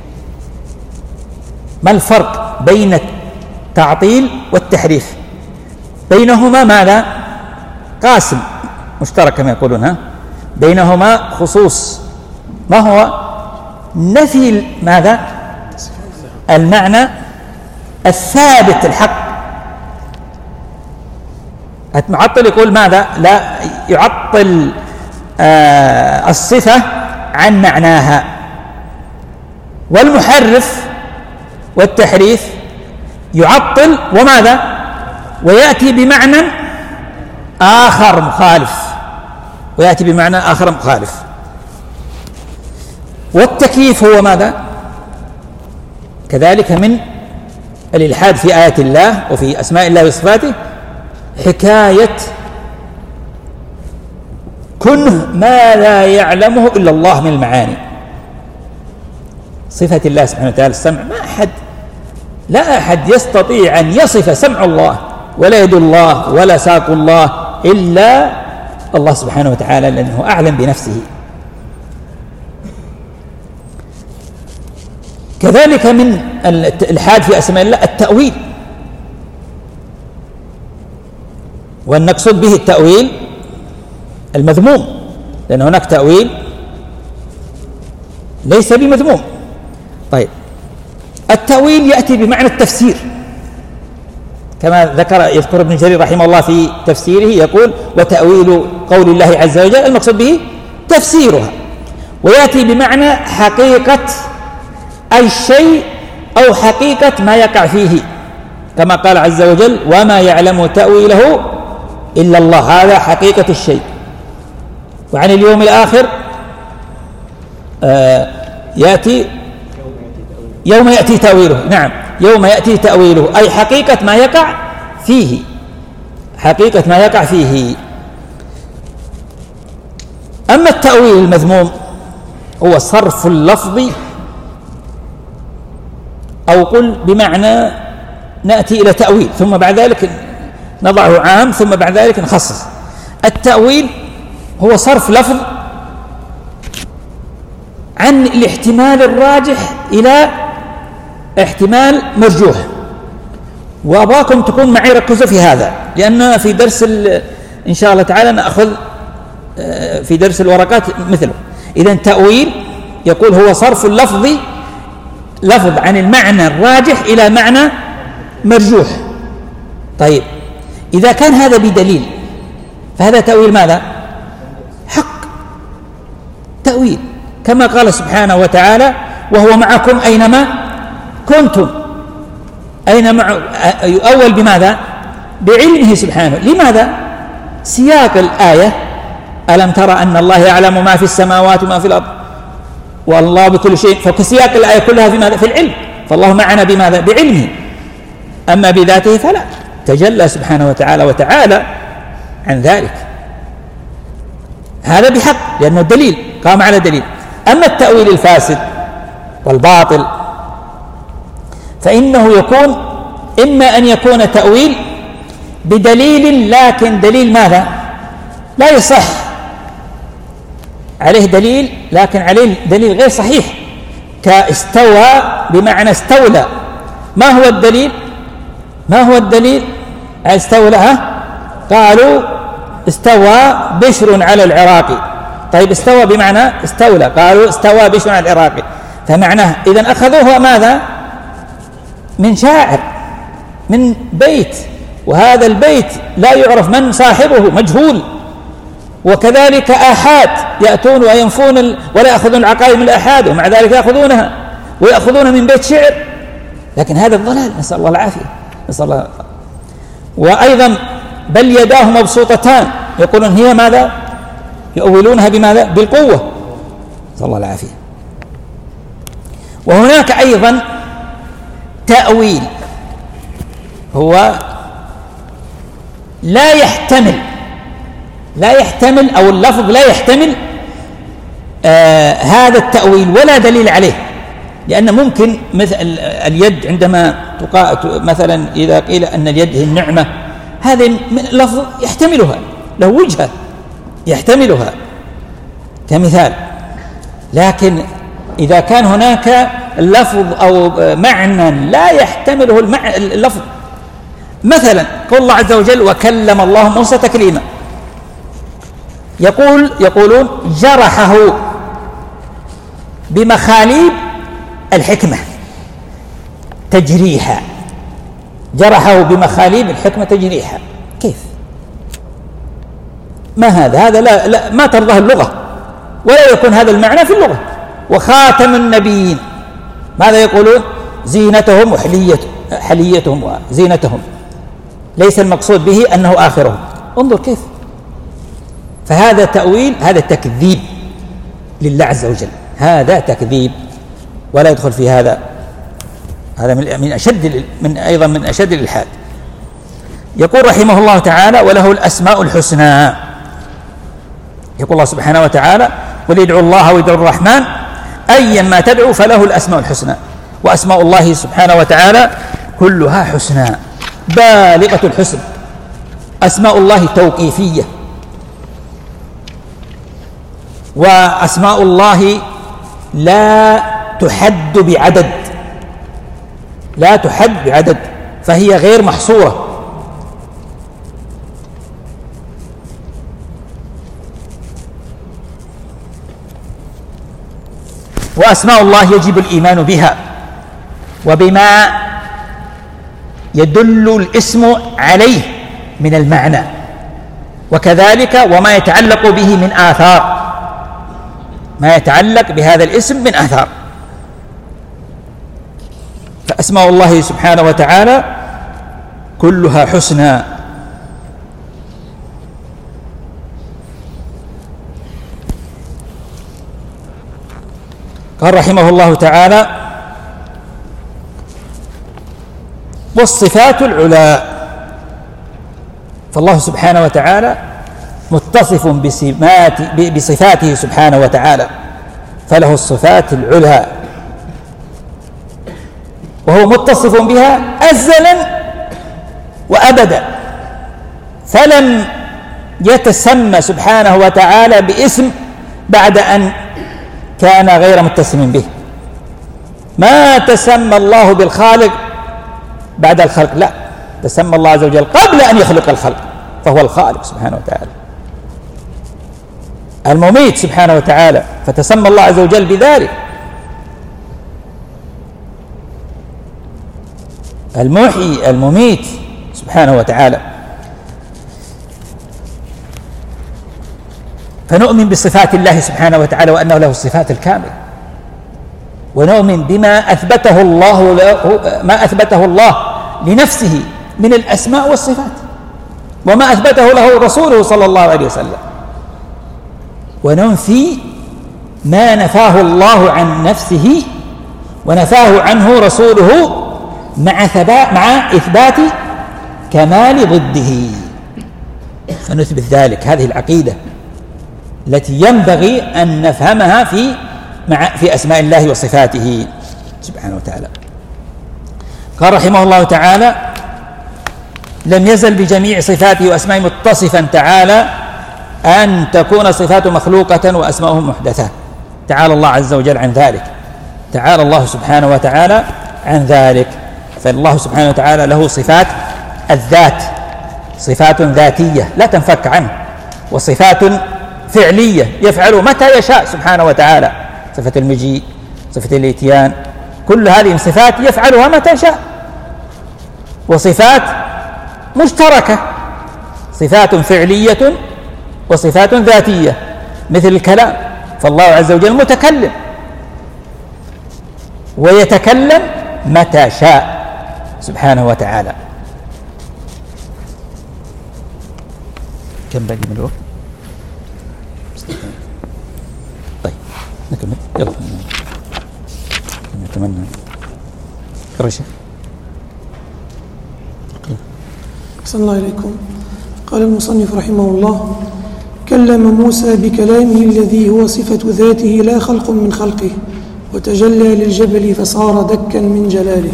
ما الفرق بين التعطيل والتحريف؟ بينهما ماذا؟ قاسم مشترك كما يقولون، ها؟ بينهما خصوص. ما هو؟ نفي ماذا؟ المعنى الثابت الحق. المعطل يقول ماذا؟ لا يعطل آه الصفة عن معناها. والمحرف والتحريف يعطل وماذا؟ ويأتي بمعنى آخر مخالف ويأتي بمعنى آخر مخالف. والتكييف هو ماذا؟ كذلك من الإلحاد في آيات الله وفي أسماء الله وصفاته حكاية كنه ما لا يعلمه إلا الله من المعاني. صفة الله سبحانه وتعالى السمع، ما أحد لا أحد يستطيع أن يصف سمع الله ولا يد الله ولا ساق الله إلا الله سبحانه وتعالى، لأنه أعلم بنفسه. كذلك من الإلحاد في أسماء الله التأويل، والنقصد به التأويل المذموم، لأن هناك تأويل ليس بمذموم. طيب، التأويل يأتي بمعنى التفسير كما ذكر يذكر ابن جرير رحمه الله في تفسيره، يقول: وتأويل قول الله عز وجل المقصود به تفسيرها، ويأتي بمعنى حقيقة أي شيء أو حقيقة ما يقع فيه، كما قال عز وجل: وما يعلم تأويله إلا الله. هذا حقيقة الشيء. وعن اليوم الآخر آه يأتي يوم يأتي تأويله، نعم، يوم يأتي تأويله أي حقيقة ما يقع فيه، حقيقة ما يقع فيه. أما التأويل المذموم هو صرف اللفظ، أو قل بمعنى نأتي إلى تأويل ثم بعد ذلك نضعه عام ثم بعد ذلك نخصص. التأويل هو صرف لفظ عن الاحتمال الراجح إلى احتمال مرجوح. وأباكم تكون معي ركزوا في هذا، لأن في درس إن شاء الله تعالى نأخذ في درس الورقات مثله. إذن تأويل يقول هو صرف اللفظ لفظ عن المعنى الراجح إلى معنى مرجوح. طيب، إذا كان هذا بدليل فهذا تأويل ماذا؟ حق، تأويل، كما قال سبحانه وتعالى: وهو معكم أينما كنتم. أينما يؤول بماذا؟ بعلمه سبحانه. لماذا؟ سياق الآية: ألم ترى أن الله يعلم ما في السماوات وما في الأرض والله بكل شيء. فكسياق الآية كلها في ماذا؟ في العلم. فالله معنا بماذا؟ بعلمه. أما بذاته فلا، تجلى سبحانه وتعالى وتعالى عن ذلك. هذا بحق لأنه الدليل قام على دليل. أما التأويل الفاسد والباطل فإنه يكون إما أن يكون تأويل بدليل، لكن دليل ماذا؟ لا يصح، عليه دليل لكن عليه دليل غير صحيح، كاستوى بمعنى استولى. ما هو الدليل؟ ما هو الدليل استولى؟ ها؟ قالوا استوى بشر على العراق. طيب، استوى بمعنى استولى، قالوا استوى بشر على العراق، فمعناه إذن أخذوه ماذا؟ من شاعر، من بيت، وهذا البيت لا يعرف من صاحبه، مجهول. وكذلك آحاد يأتون وينفون ال... ولا يأخذون العقائد من الآحاد، ومع ذلك يأخذونها ويأخذون من بيت شعر، لكن هذا الضلال، نسأل الله العافية، نسأل الله. وأيضا بل يداه مبسوطتان، يقولون هي ماذا؟ يؤولونها بماذا؟ بالقوة، نسأل الله العافية. وهناك أيضا تأويل هو لا يحتمل لا يحتمل أو اللفظ لا يحتمل آه هذا التأويل ولا دليل عليه. لأن ممكن مثل اليد، عندما مثلا إذا قيل أن اليد هي النعمة، هذا لفظ يحتملها، له وجهة يحتملها كمثال. لكن إذا كان هناك لفظ أو معنى لا يحتمله اللفظ، مثلا قول الله عز وجل: وكلم الله موسى تكليما، يقول يقولون جرحه بمخاليب الحكمة تجريحا، جرحه بمخاليب الحكمة تجريحا. كيف؟ ما هذا؟ هذا لا, لا ما ترضاه اللغة، ولا يكون هذا المعنى في اللغة. وخاتم النبيين ماذا يقولون؟ زينتهم وحليتهم حليتهم وزينتهم، ليس المقصود به أنه آخرهم. انظر كيف. فهذا تأويل، هذا تكذيب لله عز وجل، هذا تكذيب ولا يدخل في هذا. هذا من أشد من أيضا من أشد الإلحاد. يقول رحمه الله تعالى: وله الأسماء الحسنى. يقول الله سبحانه وتعالى: قل ادعوا الله وادعوا الرحمن أيا ما تدعوا فله الأسماء الحسنى. وأسماء الله سبحانه وتعالى كلها حسنى بالغة الحسن. أسماء الله توقيفية، وأسماء الله لا تحد بعدد، لا تحد بعدد، فهي غير محصورة. وأسماء الله يجب الإيمان بها وبما يدل الاسم عليه من المعنى، وكذلك وما يتعلق به من آثار، ما يتعلق بهذا الاسم من آثار. فأسماء الله سبحانه وتعالى كلها حسنى. قال رحمه الله تعالى: والصفات العلى. فالله سبحانه وتعالى متصف بسمات بصفاته سبحانه وتعالى، فله الصفات العلى، وهو متصف بها أزلا وأبدا، فلم يتسمى سبحانه وتعالى باسم بعد أن كان غير متسم به. ما تسمى الله بالخالق بعد الخلق، لا، تسمى الله عز وجل قبل أن يخلق الخلق، فهو الخالق سبحانه وتعالى. المميت سبحانه وتعالى، فتسمى الله عز وجل بذلك. المحيي المميت سبحانه وتعالى. فنؤمن بصفات الله سبحانه وتعالى وأنه له الصفات الكاملة، ونؤمن بما أثبته الله ما أثبته الله لنفسه من الأسماء والصفات، وما أثبته له رسوله صلى الله عليه وسلم، وننفي ما نفاه الله عن نفسه ونفاه عنه رسوله مع ثبات مع إثبات كمال ضده، فنثبت ذلك. هذه العقيدة التي ينبغي أن نفهمها في مع في أسماء الله وصفاته سبحانه وتعالى. قال رحمه الله تعالى: لم يزل بجميع صفاته وأسمائه متصفا تعالى أن تكون صفاته مخلوقة وأسماؤه محدثة. تعالى الله عز وجل عن ذلك، تعالى الله سبحانه وتعالى عن ذلك. فالله سبحانه وتعالى له صفات الذات، صفات ذاتية لا تنفك عنه، وصفات فعلية يفعل متى يشاء سبحانه وتعالى، صفة المجيء، صفة الإتيان، كل هذه صفات يفعلها متى شاء. وصفات مشتركة، صفات فعلية وصفات ذاتية، مثل الكلام، فالله عز وجل متكلم ويتكلم متى شاء سبحانه وتعالى. كم باقي من الوقت؟ طيب نكمل، يلا نتمنى كرشة. أحسن الله إليكم. قال المصنف رحمه الله: كلم موسى بكلامه الذي هو صفة ذاته لا خلق من خلقه، وتجلى للجبل فصار دكا من جلاله.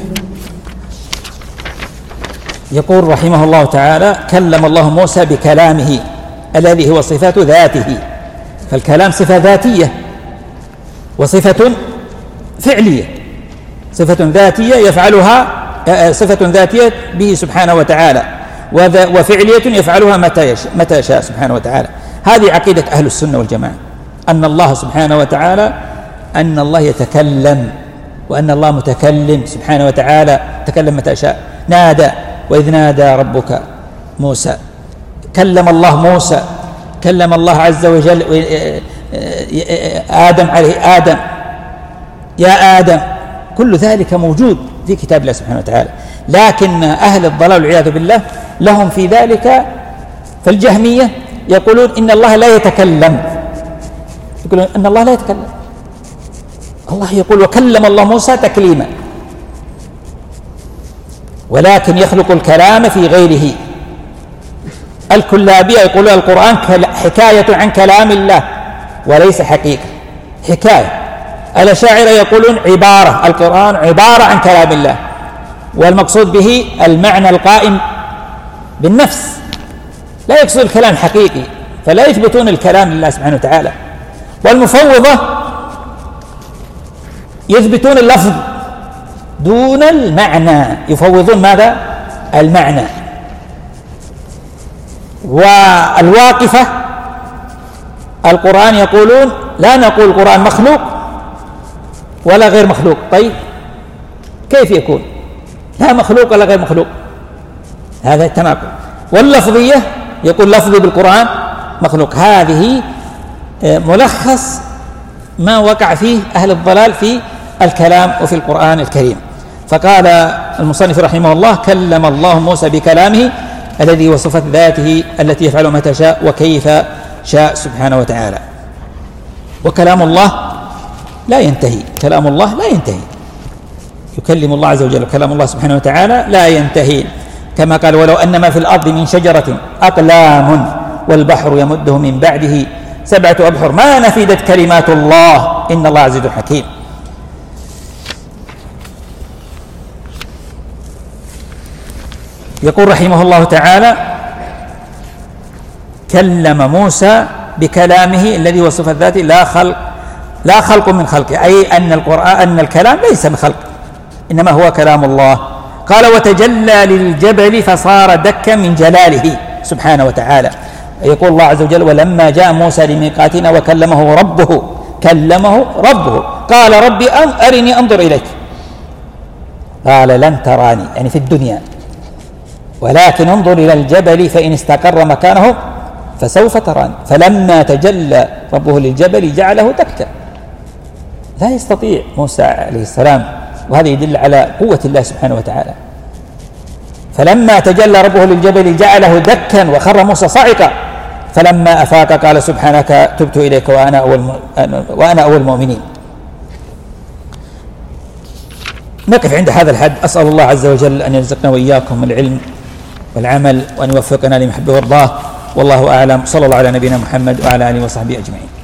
يقول رحمه الله تعالى: كلم الله موسى بكلامه الذي هو صفة ذاته. فالكلام صفة ذاتية وصفة فعلية. صفة ذاتية يفعلها صفة ذاتية به سبحانه وتعالى، وفعلية يفعلها متى يشاء, متى يشاء سبحانه وتعالى. هذه عقيدة أهل السنة والجماعة، أن الله سبحانه وتعالى أن الله يتكلم، وأن الله متكلم سبحانه وتعالى، تكلم متى شاء. نادى، وإذ نادى ربك موسى، كلم الله موسى، كلم الله عز وجل آدم عليه آدم، يا آدم، كل ذلك موجود في كتاب الله سبحانه وتعالى. لكن أهل الضلال والعياذ بالله لهم في ذلك، فالجهمية يقولون إن الله لا يتكلم، يقولون إن الله لا يتكلم. الله يقول: وكلم الله موسى تكليما، ولكن يخلق الكلام في غيره. الكلابية يقولون القرآن حكاية عن كلام الله وليس حقيقة، حكاية. الأشاعرة يقولون عبارة، القرآن عبارة عن كلام الله، والمقصود به المعنى القائم بالنفس، لا يقصد الكلام حقيقي، فلا يثبتون الكلام لله سبحانه وتعالى. والمفوضة يثبتون اللفظ دون المعنى، يفوضون ماذا؟ المعنى. والواقفة القرآن يقولون لا نقول القرآن مخلوق ولا غير مخلوق. طيب كيف يكون لا مخلوق ولا غير مخلوق؟ هذا التناقض. واللفظية يقول لفظي بالقرآن مخلوق. هذه ملخص ما وقع فيه أهل الضلال في الكلام وفي القرآن الكريم. فقال المصنف رحمه الله: كلم الله موسى بكلامه الذي وصفت ذاته التي يفعل ما تشاء وكيف شاء سبحانه وتعالى. وكلام الله لا ينتهي، كلام الله لا ينتهي، يكلم الله عز وجل. كلام الله سبحانه وتعالى لا ينتهي، كما قال: ولو أن ما في الأرض من شجرة أقلام والبحر يمده من بعده سبعة أبحر ما نفدت كلمات الله إن الله عزيز حكيم. يقول رحمه الله تعالى: كلم موسى بكلامه الذي وصفت ذاته لا خلق لا خلق من خلقه، أي أن القرآن أن الكلام ليس من خلق إنما هو كلام الله. قال: وتجلى للجبل فصار دكا من جلاله سبحانه وتعالى. يقول الله عز وجل: ولما جاء موسى لميقاتنا وكلمه ربه كلمه ربه قال: ربي أرني أنظر إليك. قال: لن تراني، يعني في الدنيا، ولكن انظر إلى الجبل فإن استقر مكانه فسوف تراني. فلما تجلى ربه للجبل جعله دكا، لا يستطيع موسى عليه السلام، وهذا يدل على قوة الله سبحانه وتعالى. فلما تجلى ربه للجبل جعله دكا وخر موسى صعقا، فلما أفاق قال: سبحانك تبت إليك وأنا أول وأنا أول المؤمنين. نقف عند هذا الحد. أسأل الله عز وجل أن يرزقنا وإياكم العلم والعمل، وأن يوفقنا لما يحبه ويرضاه، والله أعلم. صلى الله على نبينا محمد وعلى آله وصحبه أجمعين.